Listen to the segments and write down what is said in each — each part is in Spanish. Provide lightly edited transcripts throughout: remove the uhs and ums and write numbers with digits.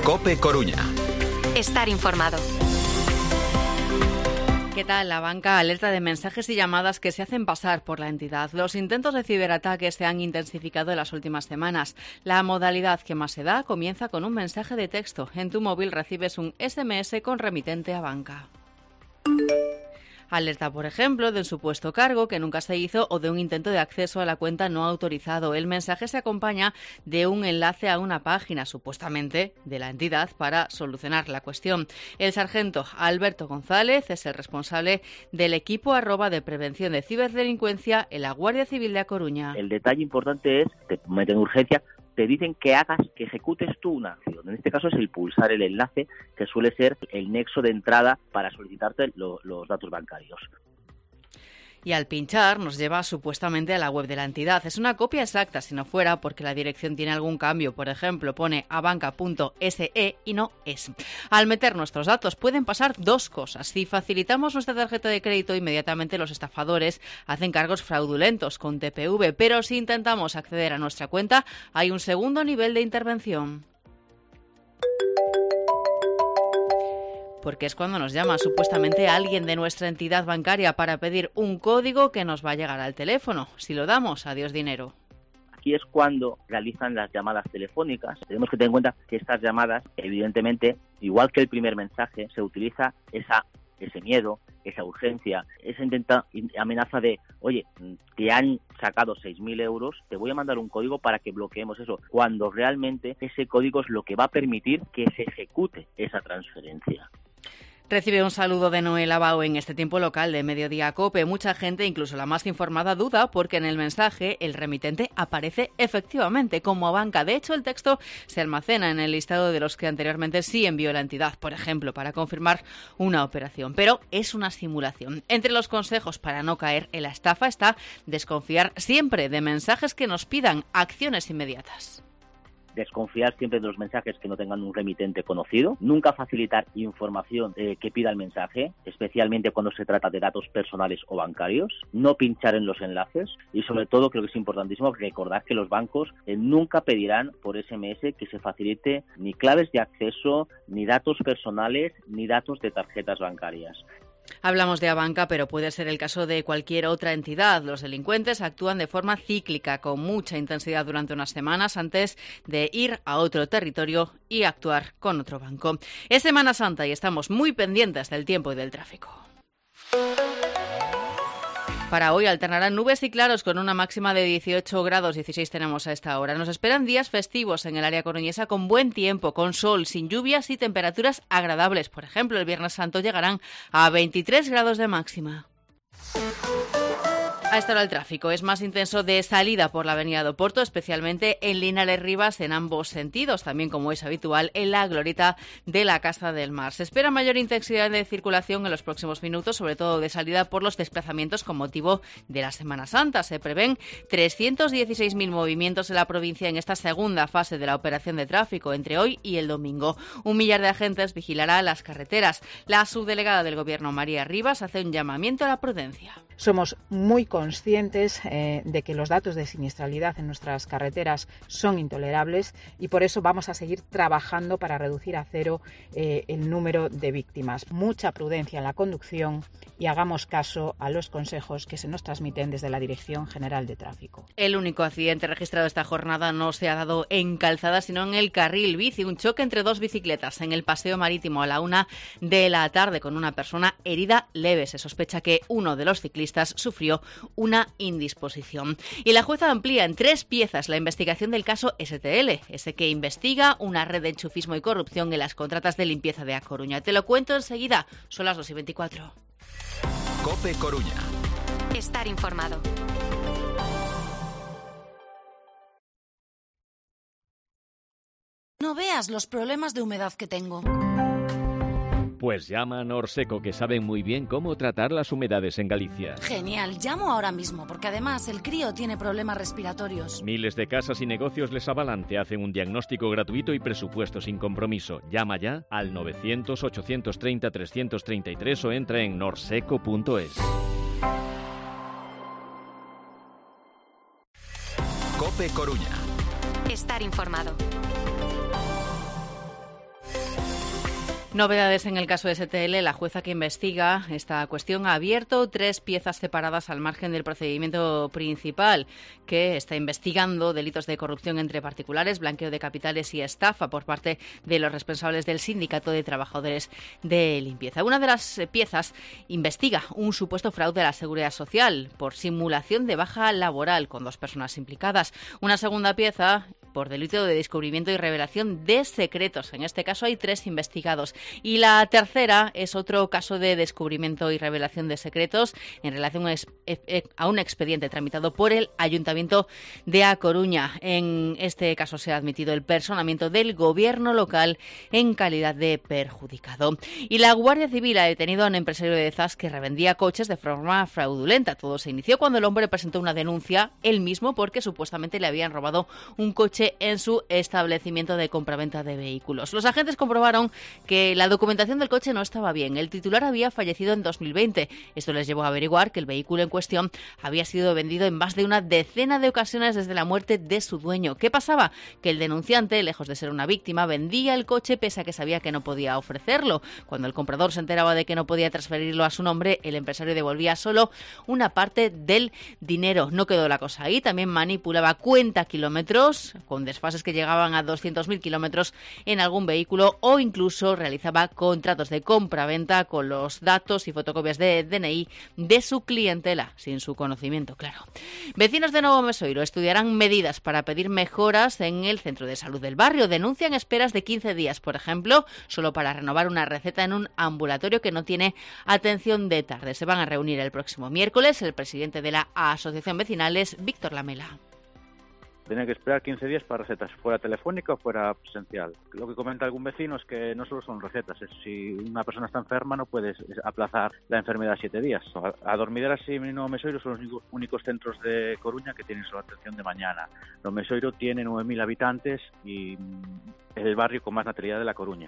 COPE Coruña. Estar informado. ¿Qué tal? La banca alerta de mensajes y llamadas que se hacen pasar por la entidad. Los intentos de ciberataque se han intensificado en las últimas semanas. La modalidad que más se da comienza con un mensaje de texto. En tu móvil recibes un SMS con remitente a banca. Alerta, por ejemplo, de un supuesto cargo que nunca se hizo o de un intento de acceso a la cuenta no autorizado. El mensaje se acompaña de un enlace a una página, supuestamente de la entidad, para solucionar la cuestión. El sargento Alberto González es el responsable del equipo @ de prevención de ciberdelincuencia en la Guardia Civil de A Coruña. El detalle importante es, te meten urgencia, te dicen que ejecutes tú una acción. En este caso es el pulsar el enlace, que suele ser el nexo de entrada para solicitarte los datos bancarios. Y al pinchar nos lleva supuestamente a la web de la entidad. Es una copia exacta, si no fuera porque la dirección tiene algún cambio. Por ejemplo, pone abanca.se y no es. Al meter nuestros datos pueden pasar dos cosas. Si facilitamos nuestra tarjeta de crédito, inmediatamente los estafadores hacen cargos fraudulentos con TPV. Pero si intentamos acceder a nuestra cuenta, hay un segundo nivel de intervención. Porque es cuando nos llama supuestamente alguien de nuestra entidad bancaria para pedir un código que nos va a llegar al teléfono. Si lo damos, adiós dinero. Aquí es cuando realizan las llamadas telefónicas. Tenemos que tener en cuenta que estas llamadas, evidentemente, igual que el primer mensaje, se utiliza ese miedo, esa urgencia, esa amenaza de, oye, te han sacado 6.000 euros, te voy a mandar un código para que bloqueemos eso, cuando realmente ese código es lo que va a permitir que se ejecute esa transferencia. Recibe un saludo de Noel Abao en este tiempo local de Mediodía COPE. Mucha gente, incluso la más informada, duda porque en el mensaje el remitente aparece efectivamente como Abanca. De hecho, el texto se almacena en el listado de los que anteriormente sí envió la entidad, por ejemplo, para confirmar una operación. Pero es una simulación. Entre los consejos para no caer en la estafa está desconfiar siempre de mensajes que nos pidan acciones inmediatas. Desconfiar siempre de los mensajes que no tengan un remitente conocido, nunca facilitar información que pida el mensaje, especialmente cuando se trata de datos personales o bancarios, no pinchar en los enlaces y sobre todo creo que es importantísimo recordar que los bancos nunca pedirán por SMS que se facilite ni claves de acceso, ni datos personales, ni datos de tarjetas bancarias. Hablamos de Abanca, pero puede ser el caso de cualquier otra entidad. Los delincuentes actúan de forma cíclica, con mucha intensidad durante unas semanas antes de ir a otro territorio y actuar con otro banco. Es Semana Santa y estamos muy pendientes del tiempo y del tráfico. Para hoy alternarán nubes y claros con una máxima de 18 grados, 16 tenemos a esta hora. Nos esperan días festivos en el área coruñesa con buen tiempo, con sol, sin lluvias y temperaturas agradables. Por ejemplo, el Viernes Santo llegarán a 23 grados de máxima. A esta hora el tráfico es más intenso de salida por la avenida de Oporto, especialmente en Linares Rivas en ambos sentidos, también como es habitual en la glorieta de la Casa del Mar. Se espera mayor intensidad de circulación en los próximos minutos, sobre todo de salida por los desplazamientos con motivo de la Semana Santa. Se prevén 316.000 movimientos en la provincia en esta segunda fase de la operación de tráfico entre hoy y el domingo. 1 millar de agentes vigilará las carreteras. La subdelegada del Gobierno, María Rivas, hace un llamamiento a la prudencia. Somos muy conscientes de que los datos de siniestralidad en nuestras carreteras son intolerables y por eso vamos a seguir trabajando para reducir a cero el número de víctimas. Mucha prudencia en la conducción y hagamos caso a los consejos que se nos transmiten desde la Dirección General de Tráfico. El único accidente registrado esta jornada no se ha dado en calzada, sino en el carril bici. Un choque entre dos bicicletas en el paseo marítimo a la 1 de la tarde con una persona herida leve. Se sospecha que uno de los ciclistas sufrió una indisposición. Y la jueza amplía en 3 piezas la investigación del caso STL, ese que investiga una red de enchufismo y corrupción en las contratas de limpieza de A Coruña. Te lo cuento enseguida, son las 2:24. COPE Coruña. Estar informado. No veas los problemas de humedad que tengo. Pues llama a Norseco, que saben muy bien cómo tratar las humedades en Galicia. Genial, llamo ahora mismo, porque además el crío tiene problemas respiratorios. Miles de casas y negocios les avalan, te hacen un diagnóstico gratuito y presupuesto sin compromiso. Llama ya al 900-830-333 o entra en norseco.es. COPE Coruña. Estar informado. Novedades en el caso de STL. La jueza que investiga esta cuestión ha abierto 3 piezas separadas al margen del procedimiento principal, que está investigando delitos de corrupción entre particulares, blanqueo de capitales y estafa por parte de los responsables del Sindicato de Trabajadores de Limpieza. Una de las piezas investiga un supuesto fraude a la Seguridad Social por simulación de baja laboral con 2 personas implicadas. Una segunda pieza por delito de descubrimiento y revelación de secretos. En este caso hay 3 investigados. Y la tercera es otro caso de descubrimiento y revelación de secretos en relación a un expediente tramitado por el Ayuntamiento de A Coruña. En este caso se ha admitido el personamiento del gobierno local en calidad de perjudicado. Y la Guardia Civil ha detenido a un empresario de Zas que revendía coches de forma fraudulenta. Todo se inició cuando el hombre presentó una denuncia él mismo porque supuestamente le habían robado un coche en su establecimiento de compraventa de vehículos. Los agentes comprobaron que la documentación del coche no estaba bien. El titular había fallecido en 2020. Esto les llevó a averiguar que el vehículo en cuestión había sido vendido en más de una decena de ocasiones desde la muerte de su dueño. ¿Qué pasaba? Que el denunciante, lejos de ser una víctima, vendía el coche pese a que sabía que no podía ofrecerlo. Cuando el comprador se enteraba de que no podía transferirlo a su nombre, el empresario devolvía solo una parte del dinero. No quedó la cosa ahí. También manipulaba cuenta kilómetros con desfases que llegaban a 200.000 kilómetros en algún vehículo, o incluso realizaba contratos de compra-venta con los datos y fotocopias de DNI de su clientela, sin su conocimiento, claro. Vecinos de Novo Mesoiro estudiarán medidas para pedir mejoras en el centro de salud del barrio. Denuncian esperas de 15 días, por ejemplo, solo para renovar una receta en un ambulatorio que no tiene atención de tarde. Se van a reunir el próximo miércoles. El presidente de la Asociación Vecinal es Víctor Lamela. Tienen que esperar 15 días para recetas, fuera telefónica o fuera presencial. Lo que comenta algún vecino es que no solo son recetas, es si una persona está enferma no puedes aplazar la enfermedad 7 días. A Dormideras y Novo Mesoiro son los únicos centros de Coruña que tienen solo atención de mañana. Novo Mesoiro tiene 9.000 habitantes y es el barrio con más natalidad de La Coruña.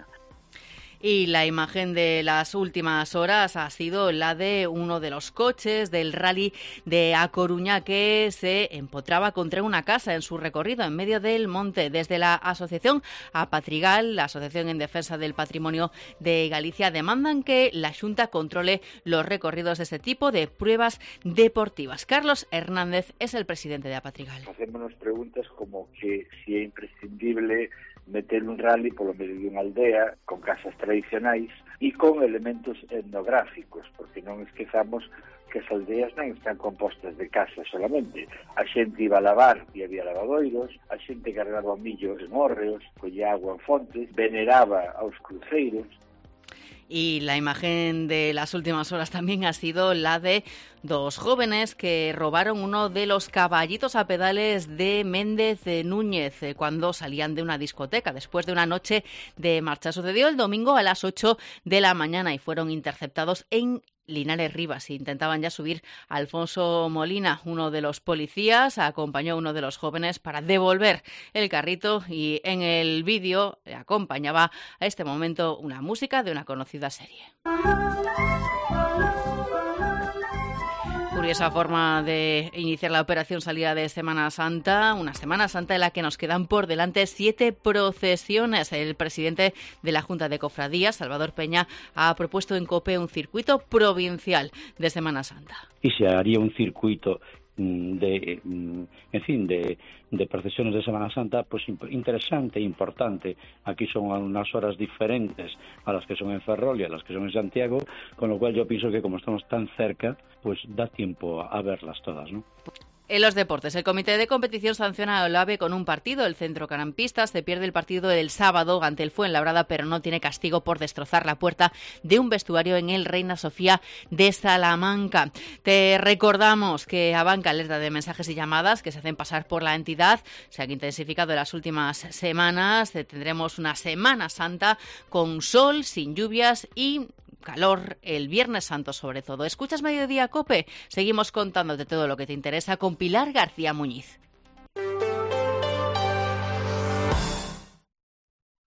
Y la imagen de las últimas horas ha sido la de uno de los coches del rally de A Coruña que se empotraba contra una casa en su recorrido en medio del monte. Desde la asociación Apatrigal, la Asociación en Defensa del Patrimonio de Galicia, demandan que la Xunta controle los recorridos de este tipo de pruebas deportivas. Carlos Hernández es el presidente de Apatrigal. Hacémonos preguntas como que si é imprescindible meter un rally polo medio de unha aldea con casas tradicionais e con elementos etnográficos, porque non esquezamos que as aldeas non están compostas de casas solamente. A xente iba a lavar e había lavadoiros, a xente cargaba o millo en hórreos, collía agua en fontes, veneraba aos cruceiros. Y la imagen de las últimas horas también ha sido la de 2 jóvenes que robaron uno de los caballitos a pedales de Méndez Núñez cuando salían de una discoteca después de una noche de marcha. Sucedió el domingo a las 8 de la mañana y fueron interceptados en Linares Rivas. Intentaban ya subir a Alfonso Molina. Uno de los policías acompañó a uno de los jóvenes para devolver el carrito y en el vídeo acompañaba a este momento una música de una conocida serie. Curiosa forma de iniciar la operación salida de Semana Santa, una Semana Santa en la que nos quedan por delante 7 procesiones. El presidente de la Junta de Cofradías, Salvador Peña, ha propuesto en COPE un circuito provincial de Semana Santa. Y se haría un circuito de procesiones de Semana Santa, pues interesante e importante. Aquí son unas horas diferentes a las que son en Ferrol y a las que son en Santiago, con lo cual yo pienso que como estamos tan cerca, pues da tiempo a verlas todas, ¿no? En los deportes, el comité de competición sanciona a Olave con un partido. El centrocampista se pierde el partido del sábado ante el Fuenlabrada, pero no tiene castigo por destrozar la puerta de un vestuario en el Reina Sofía de Salamanca. Te recordamos que Abanca alerta de mensajes y llamadas que se hacen pasar por la entidad. Se han intensificado en las últimas semanas. Tendremos una Semana Santa con sol, sin lluvias y calor el Viernes Santo sobre todo. ¿Escuchas Mediodía COPE? Seguimos contándote todo lo que te interesa con Pilar García Muñiz.